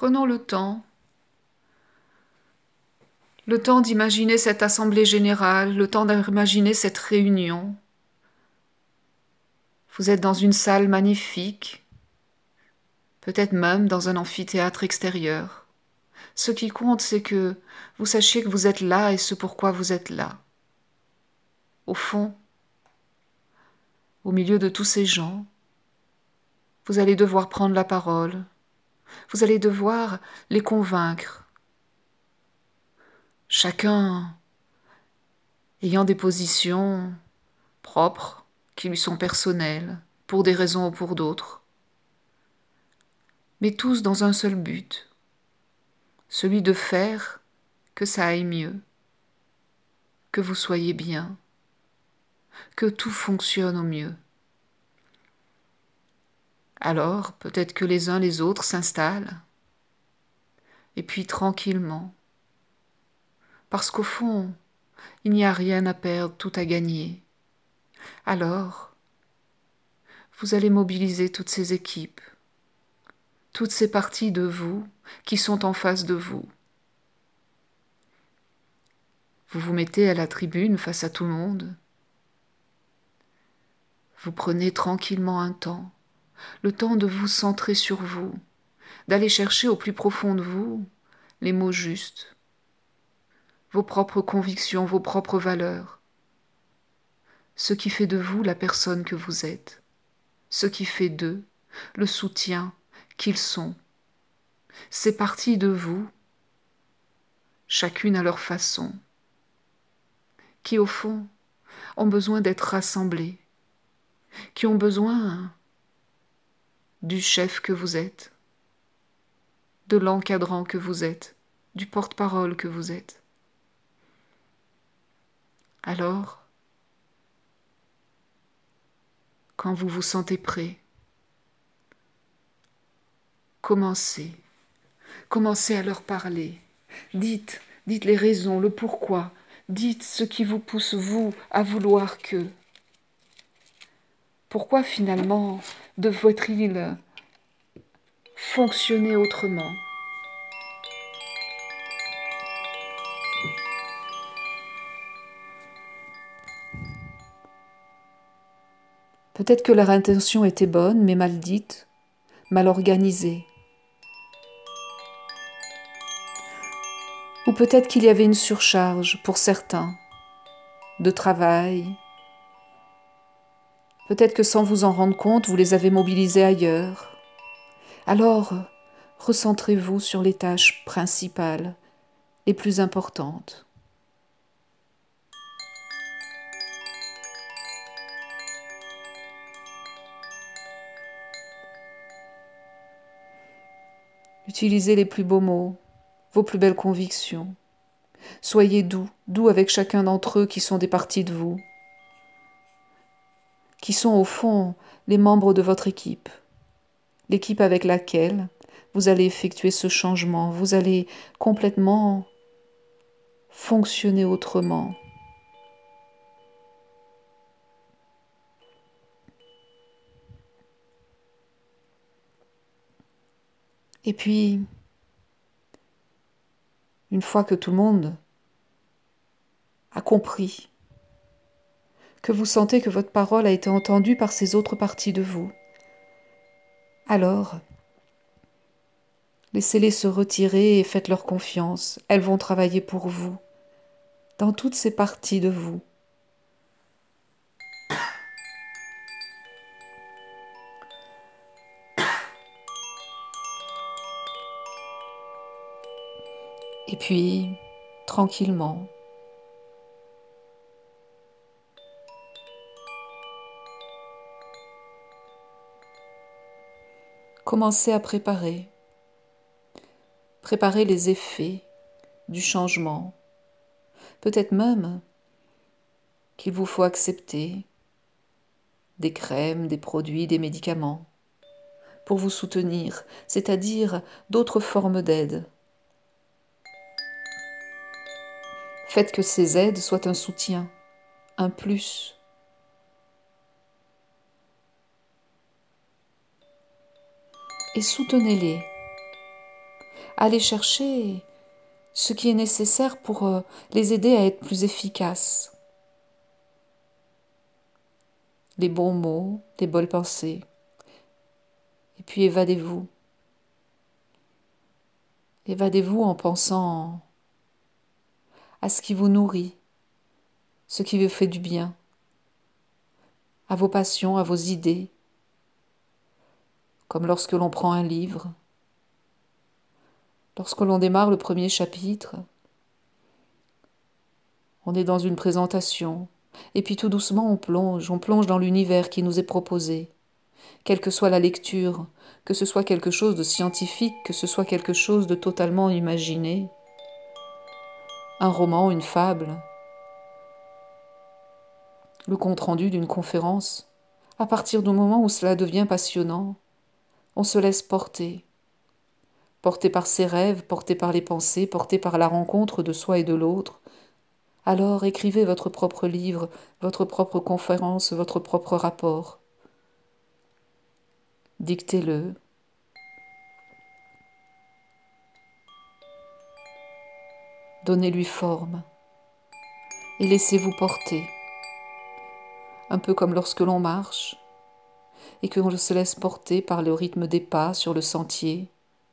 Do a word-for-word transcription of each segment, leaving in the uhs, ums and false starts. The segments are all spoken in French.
Prenons le temps, le temps d'imaginer cette assemblée générale, le temps d'imaginer cette réunion. Vous êtes dans une salle magnifique, peut-être même dans un amphithéâtre extérieur. Ce qui compte, c'est que vous sachiez que vous êtes là et ce pourquoi vous êtes là. Au fond, au milieu de tous ces gens, vous allez devoir prendre la parole, vous allez devoir les convaincre, chacun ayant des positions propres qui lui sont personnelles, pour des raisons ou pour d'autres, mais tous dans un seul but, celui de faire que ça aille mieux, que vous soyez bien, que tout fonctionne au mieux. Alors, peut-être que les uns les autres s'installent, et puis tranquillement, parce qu'au fond, il n'y a rien à perdre, tout à gagner. Alors, vous allez mobiliser toutes ces équipes, toutes ces parties de vous qui sont en face de vous. Vous vous mettez à la tribune face à tout le monde. Vous prenez tranquillement un temps, le temps de vous centrer sur vous, d'aller chercher au plus profond de vous les mots justes, vos propres convictions, vos propres valeurs, ce qui fait de vous la personne que vous êtes, ce qui fait d'eux le soutien qu'ils sont. Ces parties de vous, chacune à leur façon, qui au fond ont besoin d'être rassemblées, qui ont besoin du chef que vous êtes, de l'encadrant que vous êtes, du porte-parole que vous êtes. Alors, quand vous vous sentez prêt, commencez, commencez à leur parler. Dites, dites les raisons, le pourquoi, dites ce qui vous pousse, vous, à vouloir que. Pourquoi finalement devrait-il fonctionner autrement ? Peut-être que leur intention était bonne, mais mal dite, mal organisée. Ou peut-être qu'il y avait une surcharge pour certains, de travail. Peut-être que sans vous en rendre compte, vous les avez mobilisés ailleurs. Alors, recentrez-vous sur les tâches principales, les plus importantes. Utilisez les plus beaux mots, vos plus belles convictions. Soyez doux, doux avec chacun d'entre eux qui sont des parties de vous, qui sont au fond les membres de votre équipe, l'équipe avec laquelle vous allez effectuer ce changement, vous allez complètement fonctionner autrement. Et puis, une fois que tout le monde a compris, que vous sentez que votre parole a été entendue par ces autres parties de vous, alors, laissez-les se retirer et faites-leur confiance. Elles vont travailler pour vous, dans toutes ces parties de vous. Et puis, tranquillement, commencez à préparer, préparer les effets du changement. Peut-être même qu'il vous faut accepter des crèmes, des produits, des médicaments pour vous soutenir, c'est-à-dire d'autres formes d'aide. Faites que ces aides soient un soutien, un plus. Et soutenez-les. Allez chercher ce qui est nécessaire pour euh, les aider à être plus efficaces. Les bons mots, les bonnes pensées. Et puis évadez-vous. Évadez-vous en pensant à ce qui vous nourrit, ce qui vous fait du bien, à vos passions, à vos idées, comme lorsque l'on prend un livre, lorsque l'on démarre le premier chapitre, on est dans une présentation, et puis tout doucement on plonge, on plonge dans l'univers qui nous est proposé. Quelle que soit la lecture, que ce soit quelque chose de scientifique, que ce soit quelque chose de totalement imaginé, un roman, une fable, le compte-rendu d'une conférence, à partir du moment où cela devient passionnant, on se laisse porter, porté par ses rêves, porté par les pensées, porté par la rencontre de soi et de l'autre. Alors écrivez votre propre livre, votre propre conférence, votre propre rapport. Dictez-le. Donnez-lui forme et laissez-vous porter. Un peu comme lorsque l'on marche et que l'on se laisse porter par le rythme des pas sur le sentier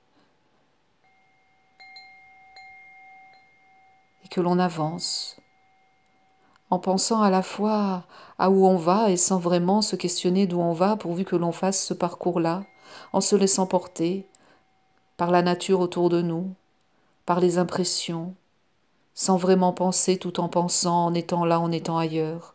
et que l'on avance en pensant à la fois à où on va et sans vraiment se questionner d'où on va pourvu que l'on fasse ce parcours-là, en se laissant porter par la nature autour de nous, par les impressions, sans vraiment penser tout en pensant, en étant là, en étant ailleurs.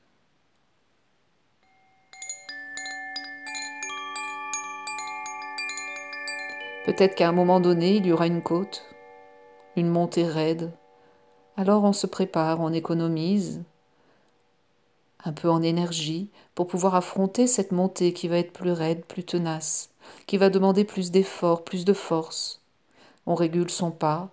Peut-être qu'à un moment donné, il y aura une côte, une montée raide. Alors on se prépare, on économise un peu en énergie pour pouvoir affronter cette montée qui va être plus raide, plus tenace, qui va demander plus d'efforts, plus de force. On régule son pas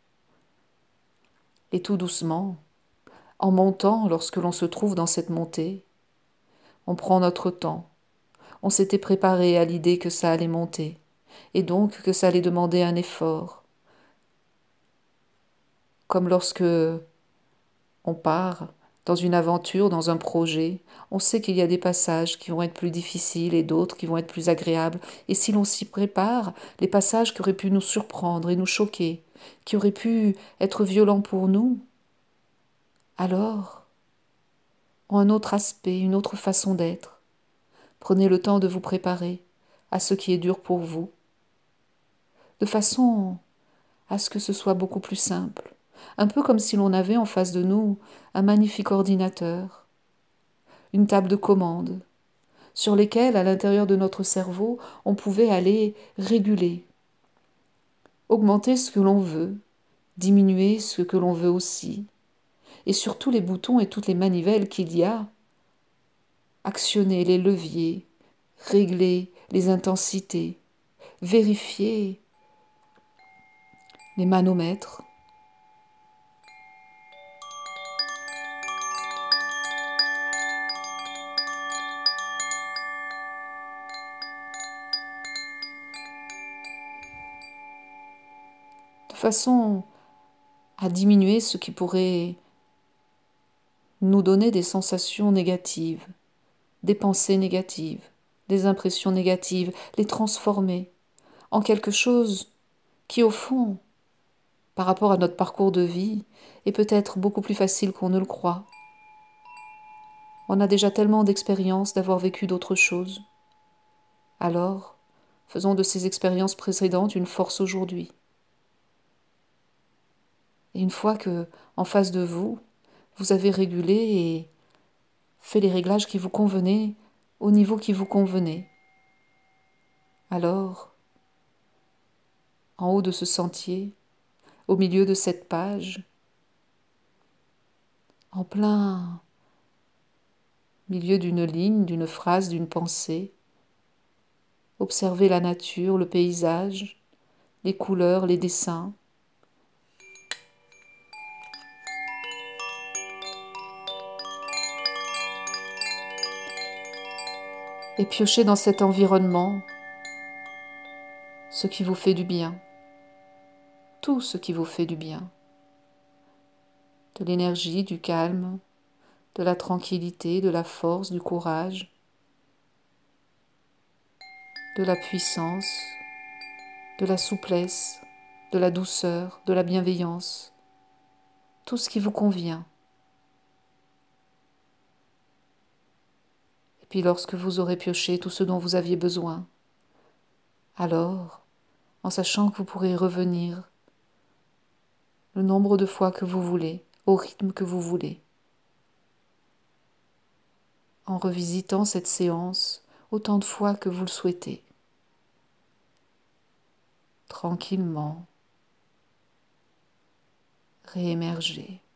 et tout doucement, en montant lorsque l'on se trouve dans cette montée, on prend notre temps. On s'était préparé à l'idée que ça allait monter et donc que ça allait demander un effort. Comme lorsque on part dans une aventure, dans un projet, on sait qu'il y a des passages qui vont être plus difficiles et d'autres qui vont être plus agréables. Et si l'on s'y prépare, les passages qui auraient pu nous surprendre et nous choquer, qui auraient pu être violents pour nous, alors ont un autre aspect, une autre façon d'être. Prenez le temps de vous préparer à ce qui est dur pour vous, de façon à ce que ce soit beaucoup plus simple. Un peu comme si l'on avait en face de nous un magnifique ordinateur, une table de commande, sur lesquelles, à l'intérieur de notre cerveau, on pouvait aller réguler, augmenter ce que l'on veut, diminuer ce que l'on veut aussi, et sur tous les boutons et toutes les manivelles qu'il y a, actionner les leviers, régler les intensités, vérifier les manomètres. De façon à diminuer ce qui pourrait nous donner des sensations négatives, des pensées négatives, des impressions négatives, les transformer en quelque chose qui, au fond, par rapport à notre parcours de vie, est peut-être beaucoup plus facile qu'on ne le croit. On a déjà tellement d'expériences d'avoir vécu d'autres choses. Alors, faisons de ces expériences précédentes une force aujourd'hui. Et une fois que, en face de vous, vous avez régulé et fait les réglages qui vous convenaient au niveau qui vous convenait, alors, en haut de ce sentier, au milieu de cette page, en plein milieu d'une ligne, d'une phrase, d'une pensée, observez la nature, le paysage, les couleurs, les dessins. Et piochez dans cet environnement ce qui vous fait du bien. tout ce qui vous fait du bien. De l'énergie, du calme, de la tranquillité, de la force, du courage, de la puissance, de la souplesse, de la douceur, de la bienveillance, tout ce qui vous convient. Et puis lorsque vous aurez pioché tout ce dont vous aviez besoin, alors, en sachant que vous pourrez revenir le nombre de fois que vous voulez, au rythme que vous voulez, en revisitant cette séance autant de fois que vous le souhaitez, tranquillement, réémerger.